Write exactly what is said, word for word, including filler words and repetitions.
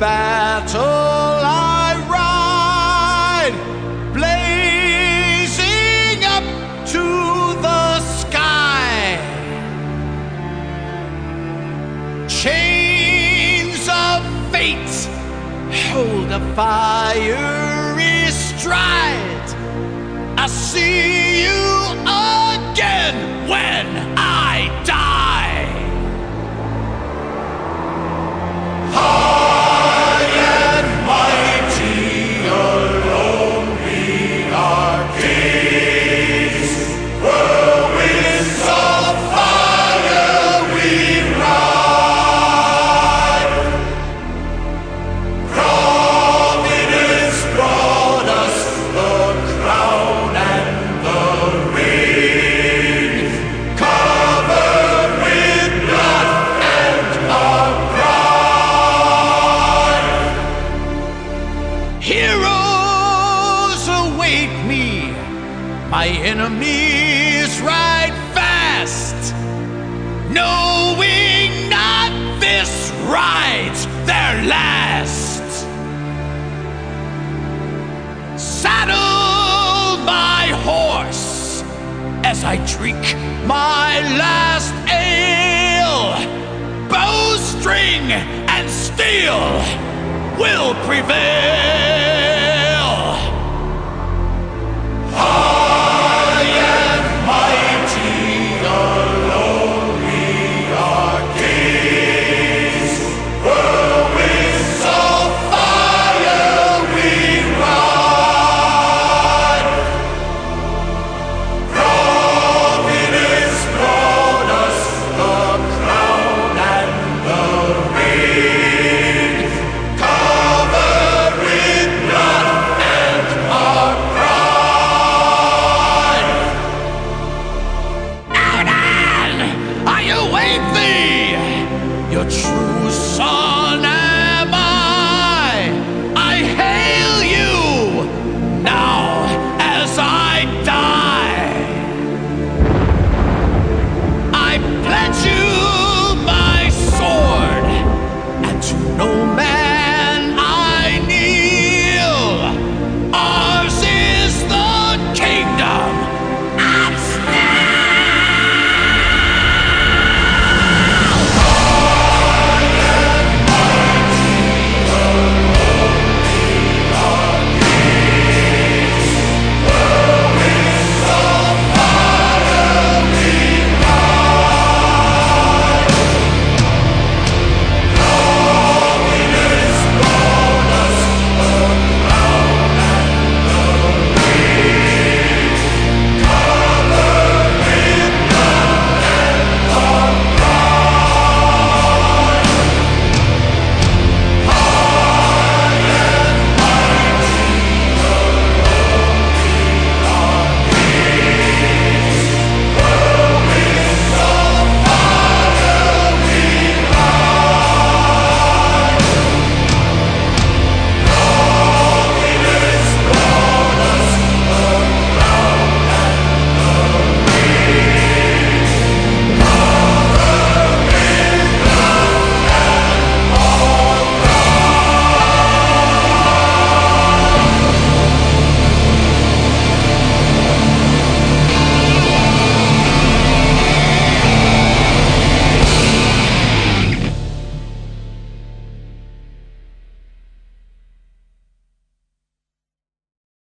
battle I ride, blazing up to the sky. Chains of fate hold a fiery stride. I see you again when I die. High and mighty, alone we are kings. Whirlwinds of fire we ride. Providence brought us the crown and the ring, covered with blood and our pride. Heroes await me, my enemies ride fast, knowing not this ride's their last. Saddle my horse as I drink my last ale. Bowstring and steel will prevail. High and mighty, alone we are kings. Whirlwinds of fire we ride. Providence brought us the crown and the ring, covered with blood and our pride. Conan, I await thee, your true son am I. I hail you now as I die.